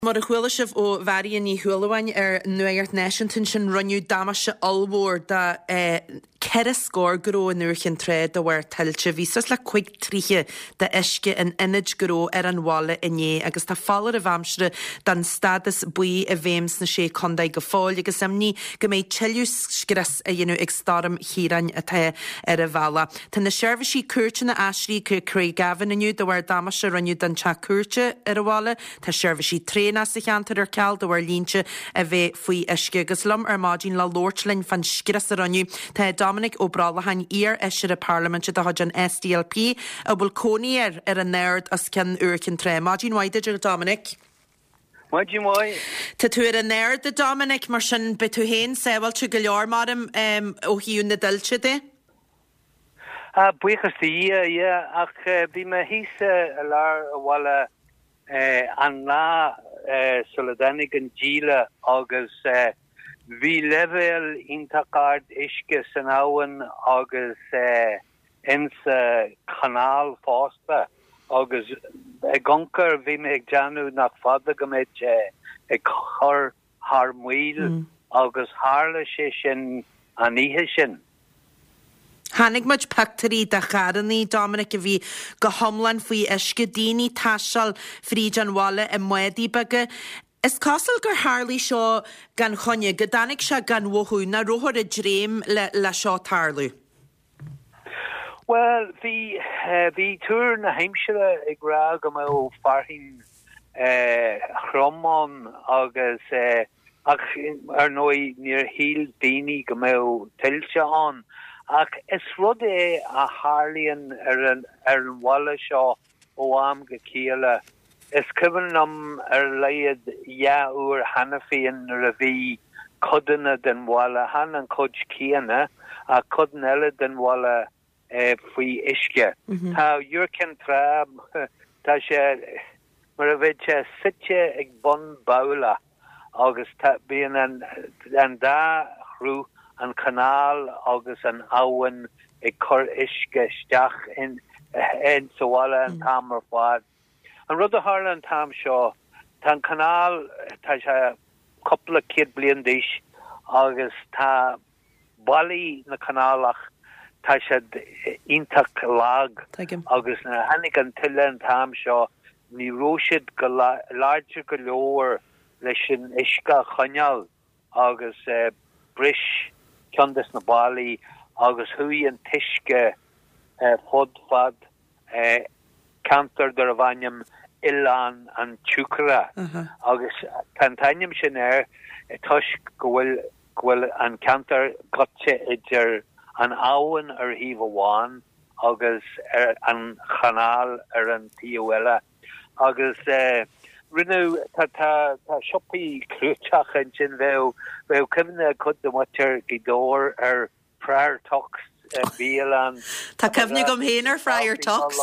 Mar a chuilisih ó bharí ní thuúlahain nuair Nashington sin runniú damas allmhór da ceire scór goró nuirchin tréad a bhar tiltte vísas le chuig tríe de isce an inid goró an bhála inné agus tá fallar a bhamsre dan stadas buí a bhéims na sé condaid go fáil agus amní go méid tiiliús scras a dhéanú ag starm hírain a the a bhela. Tá na seirbhísí cuairte na asrí chu Craig Gavin aniu do bhar damas runniú dan te cuairte a bhla, tá seirbhísí tréna sa cheantar ar ceall do bhar línte a bheith faoi isce agus lom ar mádín le lortlinn fan scras a runniu tá Dominic O'Bralahan ír eisiir a Parliament a hajan SDLP a bhfuil cóníar ar an nerd as cin uircin tré. Mádín Waididir Dominic. Mádín Wai. Tá tú ar an nerd a Dominic mar sin be tú héin séhil tú go leor marm ó hiún na dilse de? Buchas ach bhí me hísa a lár a bhla an lá Solidanig an díle agus vi level intacard iske san áhan agus insa canal fásta agus gonkar vi me ag janu nach fada go méid ag chor har muil agus harle sé sin an ihe sin. Hannig much pactarí da charaní Dominic a bhí go homlan faoi isce daoine taisial fríd an bhála a muedí baga. Is costal gur Harlí seo gan chonne go danig se gan wothú na rothir a dréim le seo tarlú. Well, the túr na heimsere ag ra go mé farhin chromán agus ach ar nói níor híl daoine go mé tilse an. Ach is rud a Harlíon ar an bhla seo ó am go cíale. Is cyfan am leiad úr Hanafian ar a bhí codanna den bhla han an cod cíanna a codan eile den bhla faoi isce. Tá dúrcin trab tá sé mar a bheith sé site ag bon bála agus bíon an dá chrú an canal agus an áhan ag chur isce steach in sa bhla an tamar fád. An rud a Harlan tam seo tá canal tá sé couple of kid blian dis agus tá bali na canalach tá sé intach lag agus na hannig an tiile an tam seo ní roisiid go láidir go leor leis sin isca chaneal agus bris ceandas na bali agus hui an tiisce fod cantar dar a bhainam Ilan an Chukra agus tantainnim sin tuis gohfuil an cantar gotse idir an áhan ar híh bháin agus an chanál ar an tíohile agus rinne tá siopaí clúteach an sin bheith cimne chud do muir gidóir ar prair tox bílan. Tá cefnig gom héanaar freiar tox.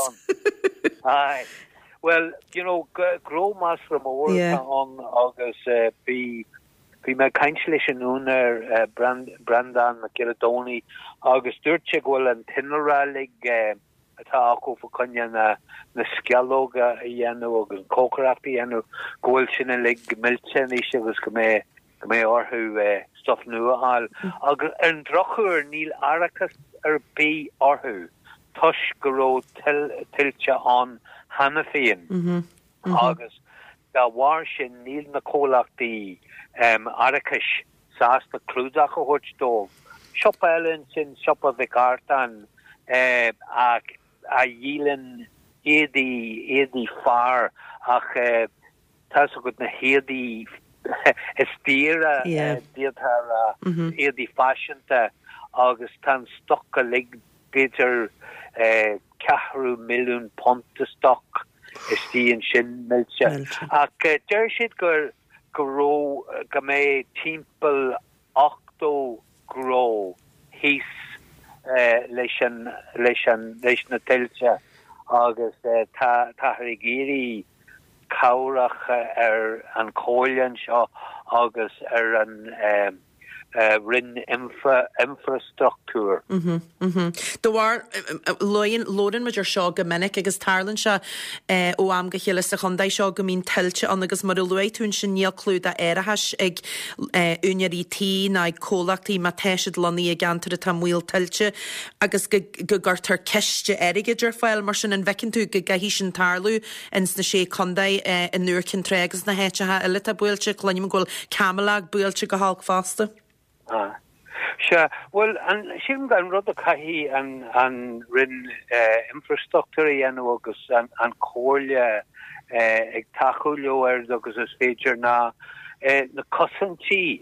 Well, grow mas from on agus be me kainslischen uner Brandan McGilladoni agus Durchig will an tinralig atá ako for kunja na skeloga yenu agus kokarapi yenu goil sin lig milchen is agus go me orhu stuff nu al agus an drochur Neil Aracus be orhu tush goro tilcha on Hanafian agus da war sin níl na cólachtaí Aracas sásta clúdach a thuirtdómh siopa eilin sin siopa vicartan a dhílann éadaí fearr ach tá so go na héadaí istíre díotar éadaí fashionta agus tan stoc a lig beidir 4 milliún ponta stock is tíon sin milse ach deir siad gur ró go mé timppel 8 gró hís leis na tilse agus tá rigéirí cabhrach ar an cóilinn seo agus ar an rin infrastructure. Doar Lorin with your seo go minic agus tarlan se ó am go chéile a chundaid seo go mín tiltte an agus mar luid tún sin níl clúd a éirithas ag únearí tí na cólachtaí má teisiid loní a gantar a tamhil tiltte agus go gurtar ceiste aigidir fáil mar sin an bhecinn tú go gahí sin tarlú ins na sé chundaid in nuaircin trégus na héitethe ile a builte chlunim ghil camelag builte go hálg fásta. Sure. Well, and Shim gan rud a cahi an rin infrastructure agus an cóirle ag tachúlio agus is féidir na cosantí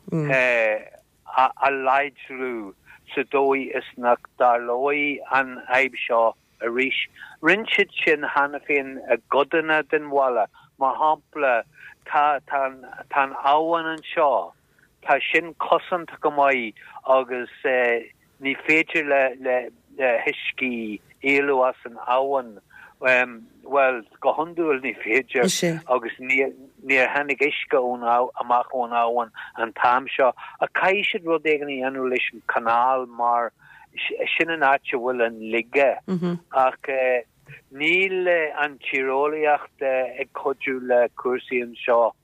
a leidrú sa dói is nach darlói an aib seo a ríis. Rinchid sin hanna féin a godana den wala má hampla tan áwan an seo. Tá sin cosant go mai agus ní féidir le hiiscí éú as an áhan well go honúil ní féidir agus níor hanig isce ón amach ón áhan an tam seo a caiisiid rud éganí anú leis an canál mar sin an áte bhfuil an lige ach níl an tírólaíocht ag codú le cuasaí an seo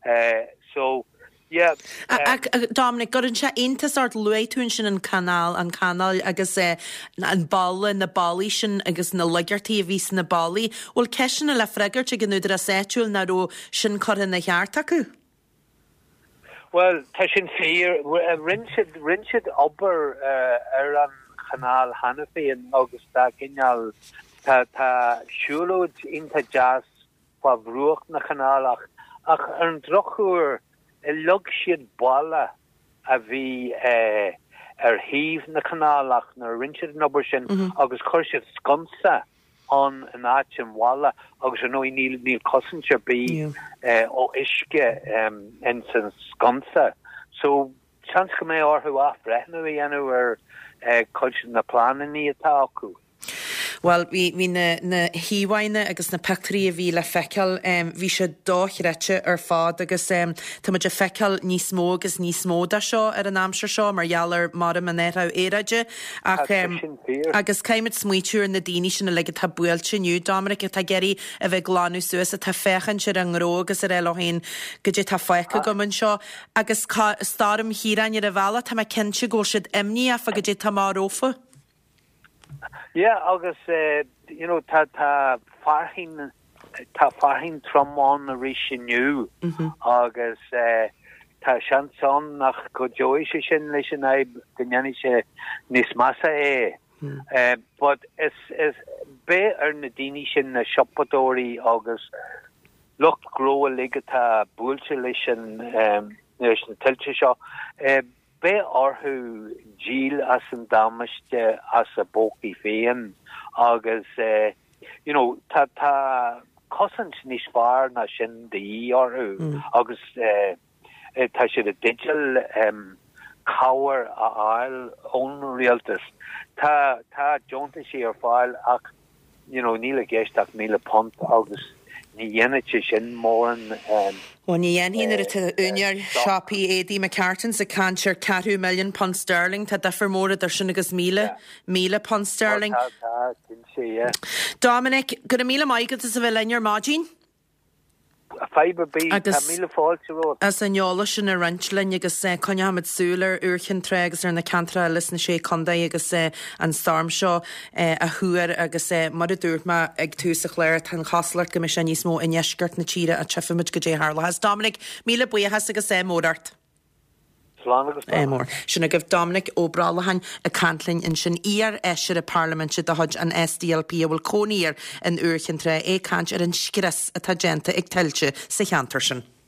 so yeah, Dominic, got an se intas art luitún sin an canal agus an balla na ballí sin agus na ligartí a vís na ballí. Well ceisina le fregart a gannúidir a séitiúil na ró sin chorin na cheart acu? Well, tá sin fér rinsid ober an canal Hannaféin agus tá ginneal tá siúlóid inta jazz pa bhrúach na canálach ach an drochúr lug siad balla a bhí híomh na canálach na rinsead an obair sin agus chuir siad scomsa an áitim walla agus an nóí níl cosintse bí ó isce in san scomsa. So chans go mé orthú afreithna bhí anú chuid na plánaní atá acu. Well, hí na híhaine agus na pectarí a bhí le feiceal bhí se dóchreite ar fád agus tá muid a feiceal níos mó agus níos móda seo ar an amsir seo mar geallar mar an éra éide agus caiimid smuitiúr na daoine sin le tá builte nniu Dominic tá geirí a bheith gláú suas a tá fechan se an ró agus ar eilehén go dtí tá feice goman seo agus stám hírain ar a bhela tá cinse ggóil siad imní a fa go dtí tá márófa. Yeah, agus tá farhin tromón a rí sinniu agus tá seanson nach go jois sin leis an aib gannne se níos massa but is bé ar na daoine sin na shoppadóí agus lucht gro a ligad tá búilte leis an tiltte seo bé orthú díl as an dámaiste as a bócaí féin agus tá cosint níos fearr na sin de orthú agus tá siad a digital cabhar a ail ón rialtas tá jonta sé ar fáil ach níl a gceisteach £1,000 agus ní dhéanaite sin mór an ní dhéanaínar a únear shopí édí McCartans a cantir £4 million sterling tá defer móra ar sin agus £1,000 sterling. Dominic, go a míle maigad is a bheith lein ar mágin? A fiber bí míle fáilte ró. As an neola sin a ranchlein agus conne hamid súlar úrchin tregus ar na cantra lis na sé condaí agus an storm seo a thuair agus mar a dúirt ma ag túsa chléir tan chaslaart go me sé níos mó in eisgurt na tíre a trefimid go dé Harla. Has Dominic míle buíhas agus módart. Mór. Sinna goh Dominic ó Bralahain a cantlinn in sin íar eisiir a Parliamente de hod an SDLP a bhfuil cóníir in úrchin tre cant ar an sciras a tagenta ag tiltte sa cheantar sin.